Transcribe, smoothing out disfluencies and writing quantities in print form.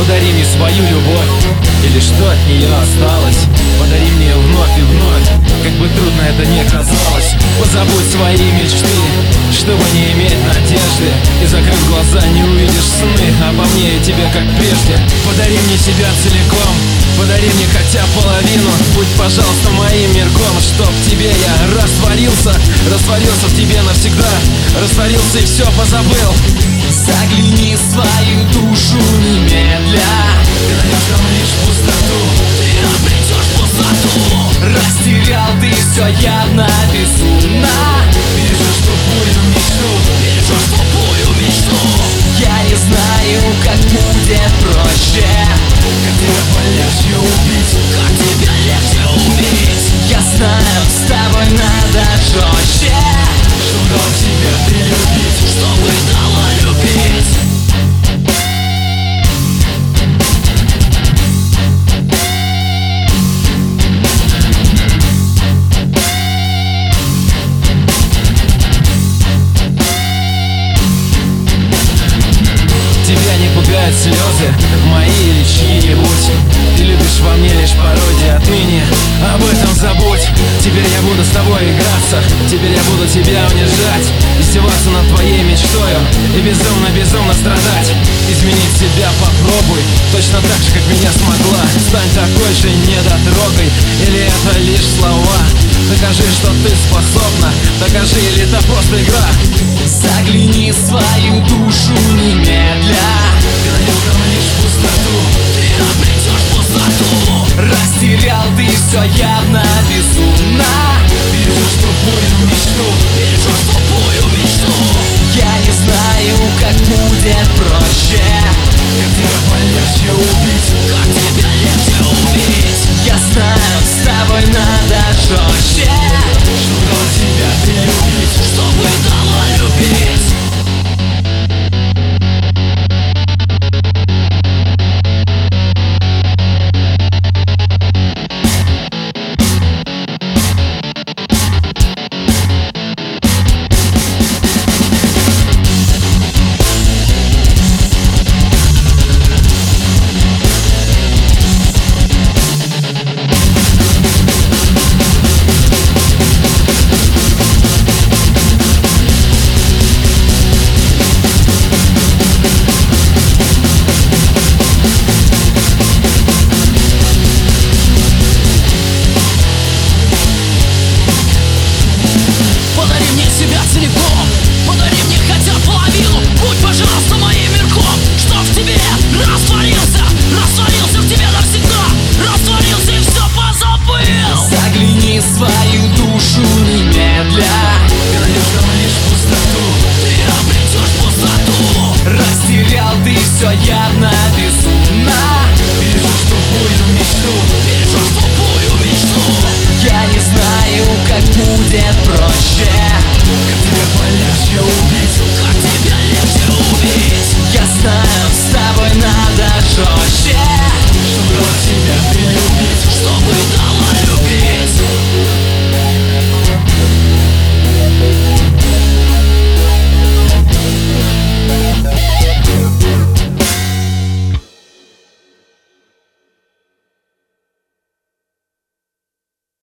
Подари мне свою любовь, или что от нее осталось. Подари мне вновь и вновь, как бы трудно это ни казалось. Позабудь свои мечты, чтобы не иметь надежды. И закрыв глаза, не увидишь сны обо мне и тебе, как прежде. Подари мне себя целиком, подари мне хотя половину. Будь, пожалуйста, моим мирком, чтоб в тебе я растворился. Растворился в тебе навсегда, растворился и все позабыл. Загляни в свою душу немедля. Ты найдешь там лишь пустоту, ты обретешь пустоту. Растерял ты все явно безумно. бережешь тупую мечту, Бережешь тупую мечту. Я не знаю, как будет проще. как тебя полегче убить. Как тебя легче убить. Я знаю, с тобой надо жестче, Чтобы дал тебя ты любить, чтобы дала любить. тебя не пугают слезы, мои или чьи-нибудь. Ты любишь во мне лишь пародии, отныне об этом забудь. Теперь я буду с тобой играться, теперь я буду тебя унижать, издеваться над твоей мечтою и безумно страдать. Изменить себя попробуй, точно так же, как меня смогла. Стань такой же недотрогой, или это лишь слова? Докажи, что ты способна, докажи, или это просто игра. Загляни в свою душу немедля. Ты найдешь там лишь пустоту, Ты обретешь пустоту. Растерял ты все явно безумно. бережешь тупую мечту. Бережешь тупую мечту. Я не знаю, как будет проще. Как тебя полегче убить, Как тебя легче убить. Я знаю, с тобой надо жестче,